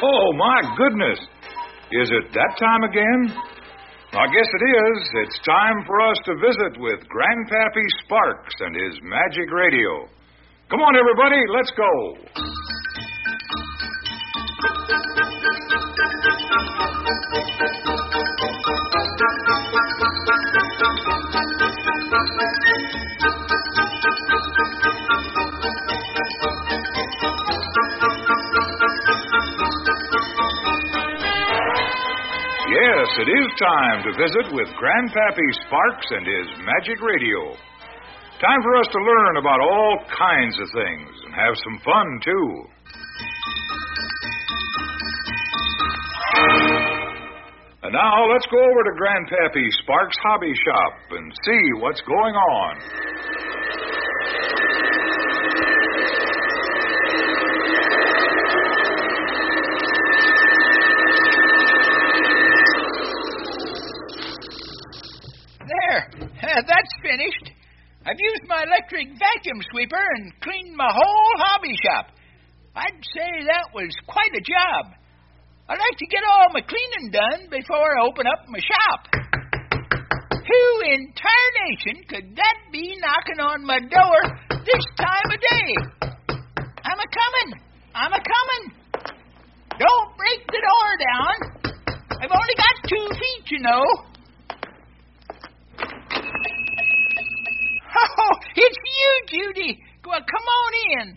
Oh, my goodness. Is it that time again? I guess it is. It's time for us to visit with Grandpappy Sparks and his magic radio. Come on, everybody, let's go. Yes, it is time to visit with Grandpappy Sparks and his magic radio. Time for us to learn about all kinds of things and have some fun, too. And now let's go over to Grandpappy Sparks' hobby shop and see what's going on. That's finished. I've used my electric vacuum sweeper and cleaned my whole hobby shop. I'd say that was quite a job. I'd like to get all my cleaning done before I open up my shop. Who in tarnation could that be knocking on my door this time of day? I'm a-coming. Don't break the door down. I've only got 2 feet, you know. Oh, it's you, Judy. Well, come on in.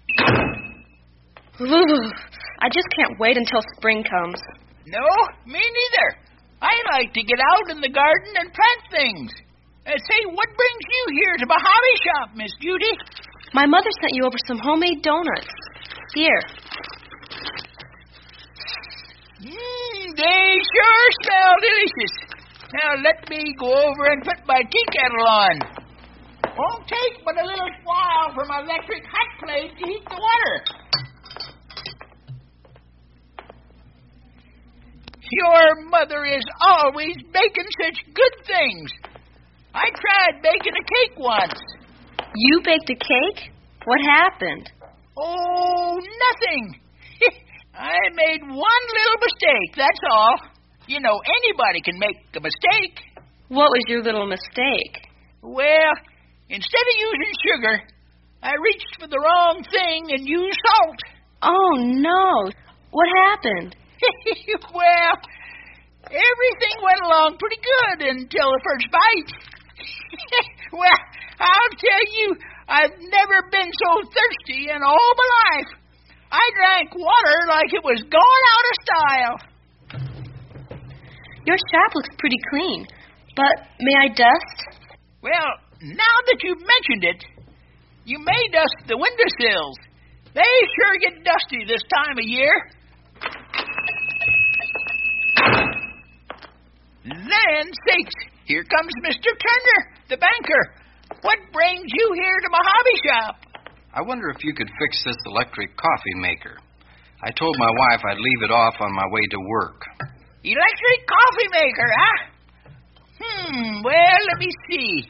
I just can't wait until spring comes. No, me neither. I like to get out in the garden and plant things. Say, what brings you here to my hobby shop, Miss Judy? My mother sent you over some homemade donuts. Here. They sure smell delicious. Now, let me go over and put my tea kettle on. Won't take but a little while for my electric hot plate to heat the water. Your mother is always baking such good things. I tried baking a cake once. You baked a cake? What happened? Oh, nothing. I made one little mistake, that's all. You know, anybody can make a mistake. What was your little mistake? Well, instead of using sugar, I reached for the wrong thing and used salt. Oh, no. What happened? Well, everything went along pretty good until the first bite. Well, I'll tell you, I've never been so thirsty in all my life. I drank water like it was going out of style. Your shop looks pretty clean, but may I dust? Well, now that you've mentioned it, you may dust the windowsills. They sure get dusty this time of year. Land sakes, here comes Mr. Turner, the banker. What brings you here to my hobby shop? I wonder if you could fix this electric coffee maker. I told my wife I'd leave it off on my way to work. Electric coffee maker, huh? Well, let me see.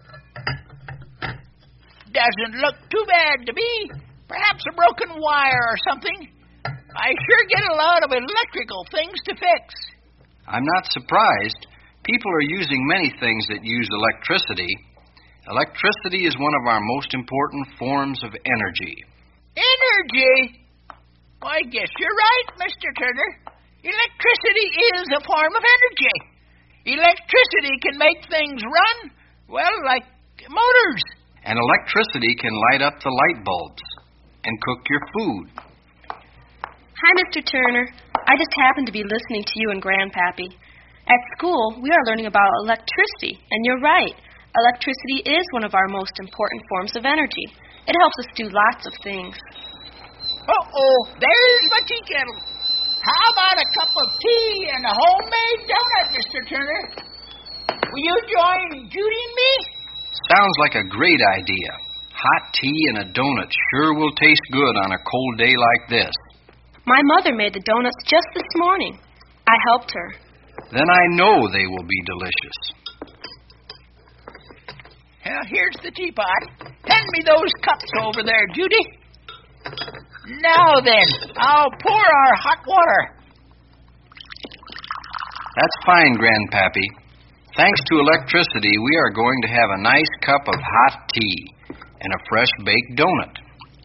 Doesn't look too bad to me. Perhaps a broken wire or something. I sure get a lot of electrical things to fix. I'm not surprised. People are using many things that use electricity. Electricity is one of our most important forms of energy. Energy? I guess you're right, Mr. Turner. Electricity is a form of energy. Electricity can make things run, well, like motors. And electricity can light up the light bulbs and cook your food. Hi, Mr. Turner. I just happened to be listening to you and Grandpappy. At school, we are learning about electricity, and you're right. Electricity is one of our most important forms of energy. It helps us do lots of things. Uh-oh, there's my tea kettle. How about a cup of tea and a homemade donut, Mr. Turner? Will you join Judy and me? Sounds like a great idea. Hot tea and a donut sure will taste good on a cold day like this. My mother made the donuts just this morning. I helped her. Then I know they will be delicious. Well, here's the teapot. Hand me those cups over there, Judy. Now then, I'll pour our hot water. That's fine, Grandpappy. Thanks to electricity, we are going to have a nice cup of hot tea and a fresh baked donut.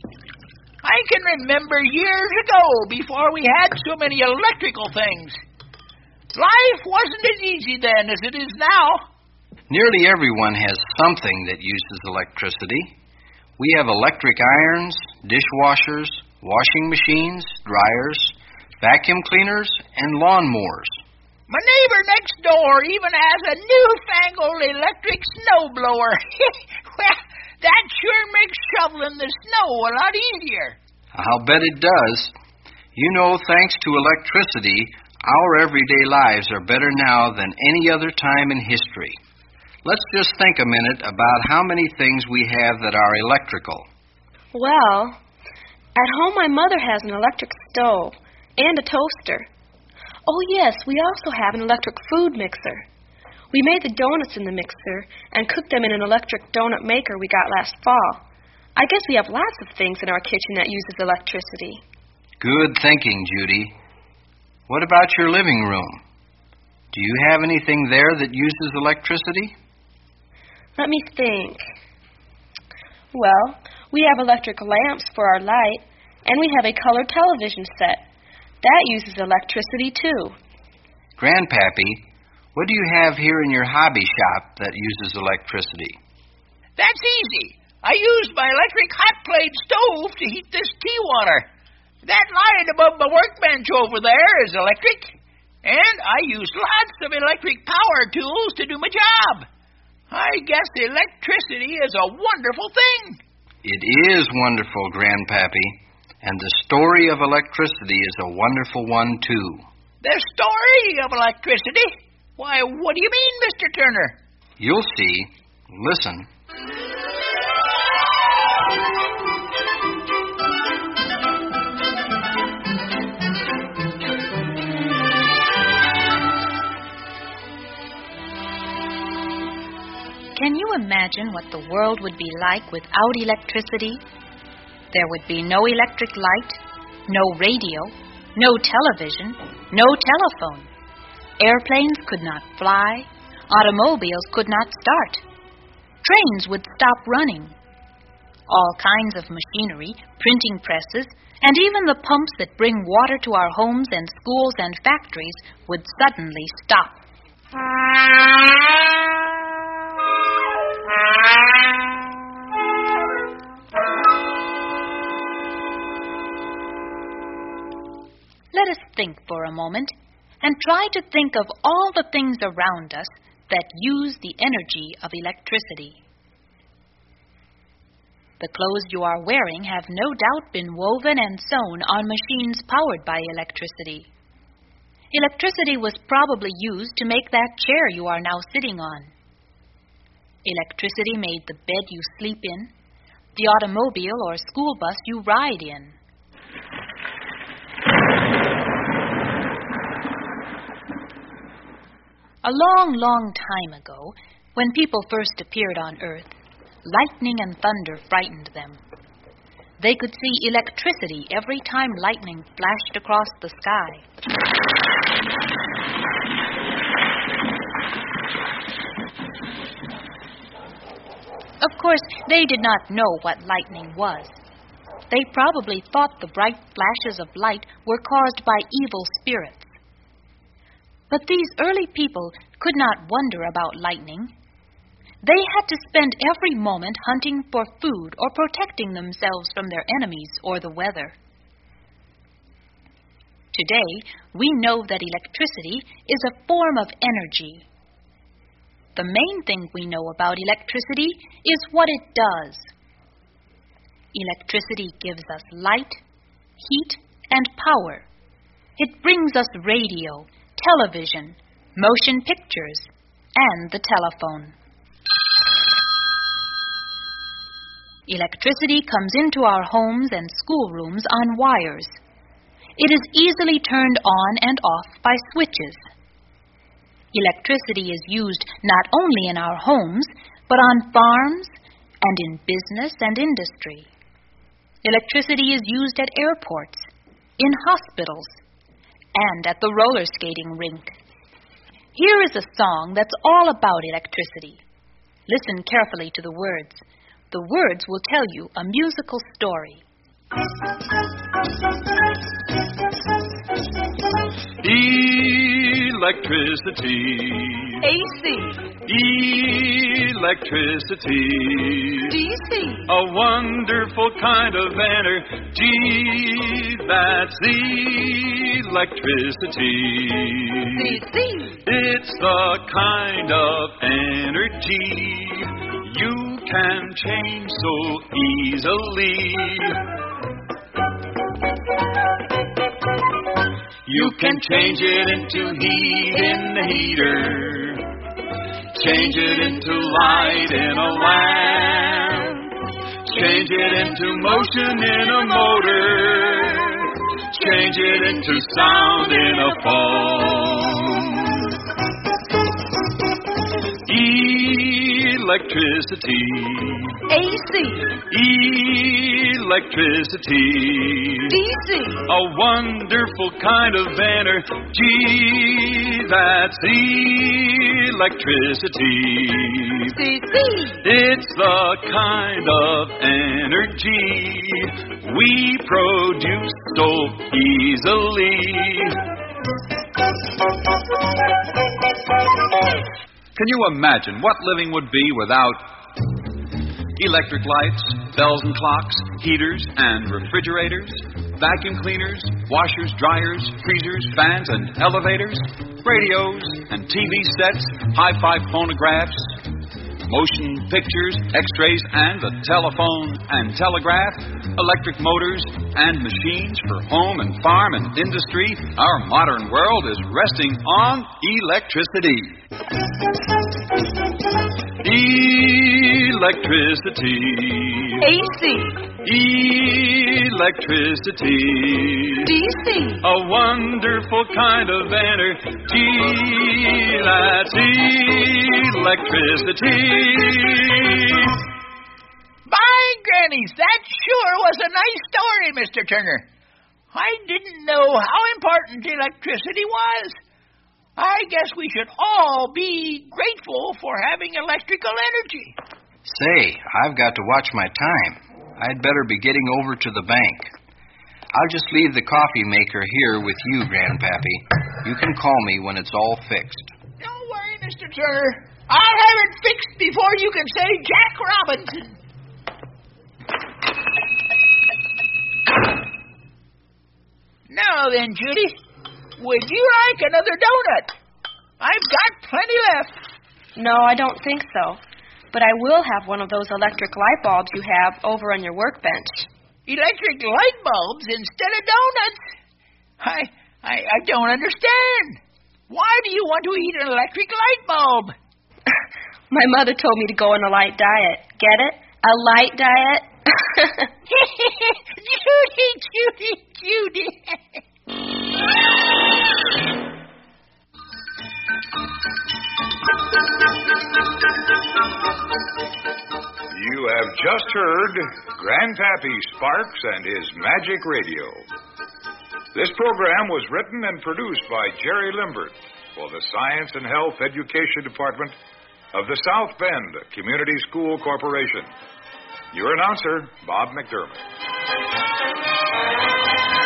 I can remember years ago, before we had so many electrical things. Life wasn't as easy then as it is now. Nearly everyone has something that uses electricity. We have electric irons, dishwashers, washing machines, dryers, vacuum cleaners, and lawnmowers. My neighbor next door even has a newfangled electric snowblower. Well, that sure makes shoveling the snow a lot easier. I'll bet it does. You know, thanks to electricity, our everyday lives are better now than any other time in history. Let's just think a minute about how many things we have that are electrical. Well, at home my mother has an electric stove and a toaster. Oh, yes, we also have an electric food mixer. We made the donuts in the mixer and cooked them in an electric donut maker we got last fall. I guess we have lots of things in our kitchen that uses electricity. Good thinking, Judy. What about your living room? Do you have anything there that uses electricity? Let me think. Well, we have electric lamps for our light, and we have a color television set. That uses electricity, too. Grandpappy, what do you have here in your hobby shop that uses electricity? That's easy. I used my electric hot plate stove to heat this tea water. That light above the workbench over there is electric. And I use lots of electric power tools to do my job. I guess electricity is a wonderful thing. It is wonderful, Grandpappy. And the story of electricity is a wonderful one, too. The story of electricity? Why, what do you mean, Mr. Turner? You'll see. Listen. Can you imagine what the world would be like without electricity? There would be no electric light, no radio, no television, no telephone. Airplanes could not fly. Automobiles could not start. Trains would stop running. All kinds of machinery, printing presses, and even the pumps that bring water to our homes and schools and factories would suddenly stop. Let us think for a moment and try to think of all the things around us that use the energy of electricity. The clothes you are wearing have no doubt been woven and sewn on machines powered by electricity. Electricity was probably used to make that chair you are now sitting on. Electricity made the bed you sleep in, the automobile or school bus you ride in. A long, long time ago, when people first appeared on Earth, lightning and thunder frightened them. They could see electricity every time lightning flashed across the sky. Of course, they did not know what lightning was. They probably thought the bright flashes of light were caused by evil spirits. But these early people could not wonder about lightning. They had to spend every moment hunting for food or protecting themselves from their enemies or the weather. Today, we know that electricity is a form of energy. The main thing we know about electricity is what it does. Electricity gives us light, heat, and power. It brings us radio, television, motion pictures, and the telephone. Electricity comes into our homes and schoolrooms on wires. It is easily turned on and off by switches. Electricity is used not only in our homes, but on farms and in business and industry. Electricity is used at airports, in hospitals, and at the roller skating rink. Here is a song that's all about electricity. Listen carefully to the words. The words will tell you a musical story. Electricity. AC. Electricity. DC. A wonderful kind of energy. That's electricity. DC. It's the kind of energy you can change so easily. You can change it into heat in the heater, change it into light in a lamp, change it into motion in a motor, change it into sound in a phone. Electricity. AC. Electricity. DC. A wonderful kind of energy. That's electricity. CC. It's the kind of energy we produce so easily. Can you imagine what living would be without electric lights, bells and clocks, heaters and refrigerators, vacuum cleaners, washers, dryers, freezers, fans and elevators, radios and TV sets, hi-fi phonographs, motion pictures, x-rays and the telephone and telegraph, electric motors and machines for home and farm and industry? Our modern world is resting on electricity. Electricity. AC. Electricity. DC. A wonderful kind of energy. That's electricity. By grannies, that sure was a nice story, Mr. Turner. I didn't know how important electricity was. I guess we should all be grateful for having electrical energy. Say, I've got to watch my time. I'd better be getting over to the bank. I'll just leave the coffee maker here with you, Grandpappy. You can call me when it's all fixed. Don't worry, Mr. Turner. I'll have it fixed before you can say Jack Robinson. Now then, Judy, would you like another donut? I've got plenty left. No, I don't think so. But I will have one of those electric light bulbs you have over on your workbench. Electric light bulbs instead of donuts? I don't understand. Why do you want to eat an electric light bulb? My mother told me to go on a light diet. Get it? A light diet? Judy. You have just heard Grandpappy Sparks and his Magic Radio. This program was written and produced by Jerry Limbert for the Science and Health Education Department of the South Bend Community School Corporation. Your announcer, Bob McDermott.